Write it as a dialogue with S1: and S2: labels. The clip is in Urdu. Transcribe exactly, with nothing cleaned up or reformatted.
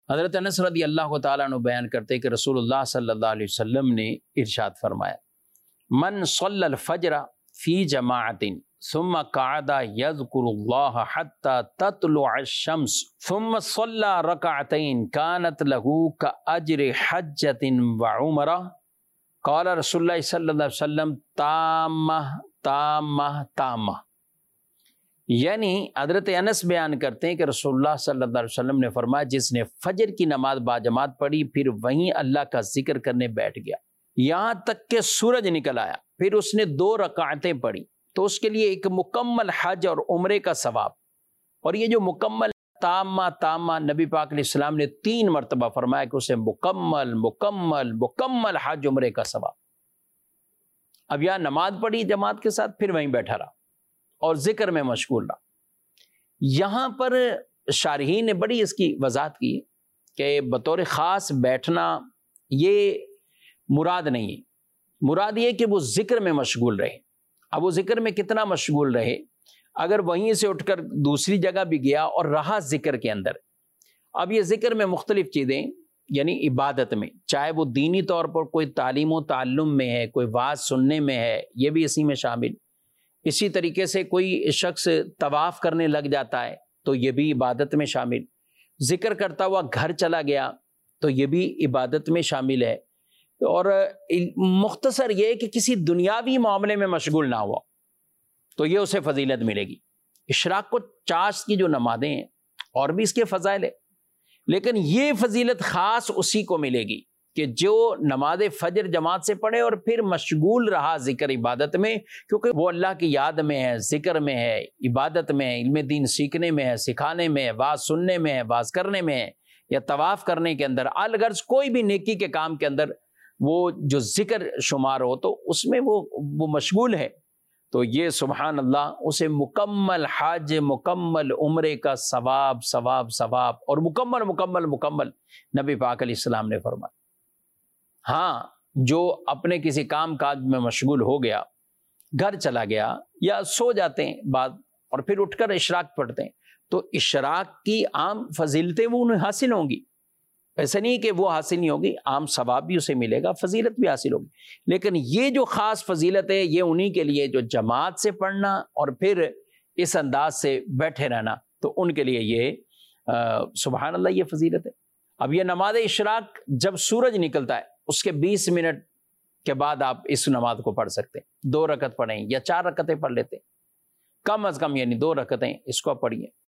S1: حضرت انس رضی اللہ تعالیٰ عنہ بیان کرتے کہ رسول اللہ صلی اللہ علیہ وسلم نے ارشاد فرمایا، من صلی الفجر فی جماعت ثم قعد یذکر اللہ حتی تطلع الشمس ثم صلی رکعتین کانت له کاجر حجۃ وعمرہ قال رسول اللہ صلی اللہ علیہ وسلم تامہ تامہ تامہ۔ یعنی حضرت انس بیان کرتے ہیں کہ رسول اللہ صلی اللہ علیہ وسلم نے فرمایا، جس نے فجر کی نماز باجماعت پڑھی پھر وہیں اللہ کا ذکر کرنے بیٹھ گیا یہاں تک کہ سورج نکل آیا، پھر اس نے دو رکعتیں پڑھی تو اس کے لیے ایک مکمل حج اور عمرے کا ثواب۔ اور یہ جو مکمل تامہ تامہ نبی پاک علیہ السلام نے تین مرتبہ فرمایا کہ اسے مکمل مکمل مکمل حج عمرے کا ثواب۔ اب یہاں نماز پڑھی جماعت کے ساتھ، پھر وہیں بیٹھا رہا اور ذکر میں مشغول رہا۔ یہاں پر شارحین نے بڑی اس کی وضاحت کی کہ بطور خاص بیٹھنا یہ مراد نہیں ہے، مراد یہ کہ وہ ذکر میں مشغول رہے۔ اب وہ ذکر میں کتنا مشغول رہے، اگر وہیں سے اٹھ کر دوسری جگہ بھی گیا اور رہا ذکر کے اندر۔ اب یہ ذکر میں مختلف چیزیں، یعنی عبادت میں، چاہے وہ دینی طور پر کوئی تعلیم و تعلم میں ہے، کوئی واعظ سننے میں ہے، یہ بھی اسی میں شامل۔ اسی طریقے سے کوئی شخص طواف کرنے لگ جاتا ہے تو یہ بھی عبادت میں شامل۔ ذکر کرتا ہوا گھر چلا گیا تو یہ بھی عبادت میں شامل ہے۔ اور مختصر یہ کہ کسی دنیاوی معاملے میں مشغول نہ ہوا تو یہ اسے فضیلت ملے گی۔ اشراق کو چاشت کی جو نمازیں ہیں اور بھی اس کے فضائل ہے، لیکن یہ فضیلت خاص اسی کو ملے گی کہ جو نماز فجر جماعت سے پڑھے اور پھر مشغول رہا ذکر عبادت میں، کیونکہ وہ اللہ کی یاد میں ہے، ذکر میں ہے، عبادت میں ہے، علم دین سیکھنے میں ہے، سکھانے میں ہے، واعظ سننے میں ہے، واعظ کرنے میں ہے، یا طواف کرنے کے اندر، الغرض کوئی بھی نیکی کے کام کے اندر وہ جو ذکر شمار ہو تو اس میں وہ وہ مشغول ہے، تو یہ سبحان اللہ اسے مکمل حج مکمل عمرے کا ثواب ثواب ثواب اور مکمل مکمل مکمل نبی پاک علیہ السلام نے فرمایا۔ ہاں، جو اپنے کسی کام کاج میں مشغول ہو گیا، گھر چلا گیا یا سو جاتے ہیں بعد اور پھر اٹھ کر اشراق پڑھتے ہیں تو اشراق کی عام فضیلتیں وہ انہیں حاصل ہوں گی، ایسا نہیں کہ وہ حاصل نہیں ہوگی، عام ثواب بھی اسے ملے گا، فضیلت بھی حاصل ہوگی۔ لیکن یہ جو خاص فضیلت ہے یہ انہی کے لیے جو جماعت سے پڑھنا اور پھر اس انداز سے بیٹھے رہنا، تو ان کے لیے یہ سبحان اللہ یہ فضیلت ہے۔ اب یہ نماز اشراق جب سورج نکلتا ہے اس کے بیس منٹ کے بعد آپ اس نماز کو پڑھ سکتے ہیں، دو رکعت پڑھیں یا چار رکعتیں پڑھ لیتے ہیں، کم از کم یعنی دو رکعتیں اس کو پڑھیے۔